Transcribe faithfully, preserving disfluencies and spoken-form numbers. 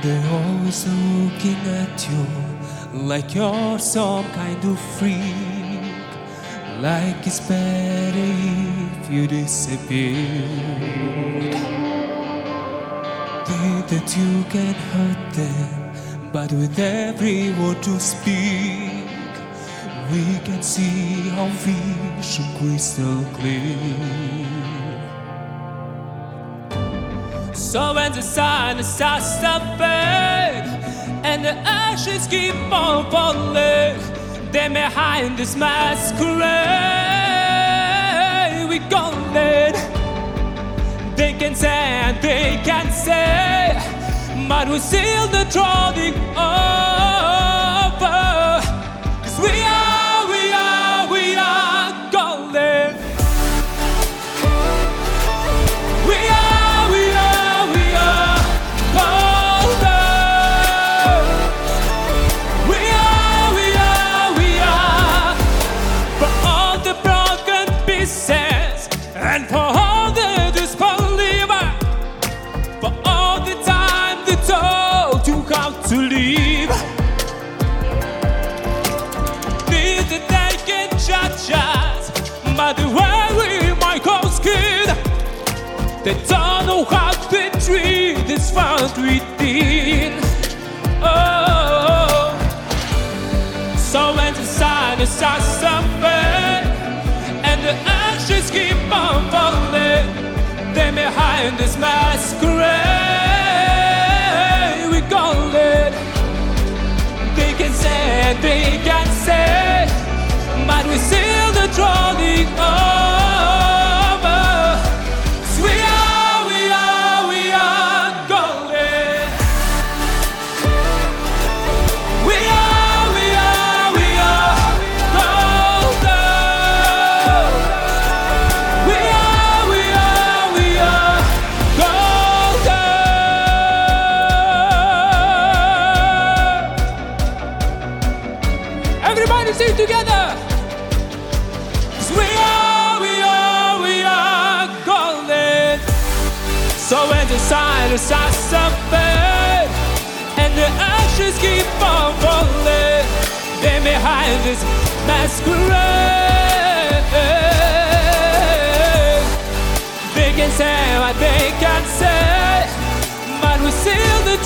they're always looking at you like you're some kind of freak, like it's better if you disappear. Think that you can hurt them, but with every word you speak, we can see our vision crystal clear. So when the sun starts to fade and the ashes keep on falling, then behind this masquerade we gon' let. They can say and they can say, but we seal the drawing over. 'Cause we are, we are, we are golden. We are, we are, we are golden. We are, we are, we are. For all the broken pieces and for all the disbeliever, for all the time they told you how to live. Need that they can judge us by the way we might call skin. They don't know how to treat this found within. Oh, so when the sun starts to fade and the ashes keep on falling, then behind this masquerade we gon' let. They can say, they can say, but we seal the drawing over. 'Cause we are, we are, we are golden. We are, we are, we are golden. We are, we are, we are golden. Everybody sing together. 'Cause we are, we are, we are golden. So when the sun starts to fade and the ashes keep on falling, then behind this masquerade they can say what they can say, but we seal the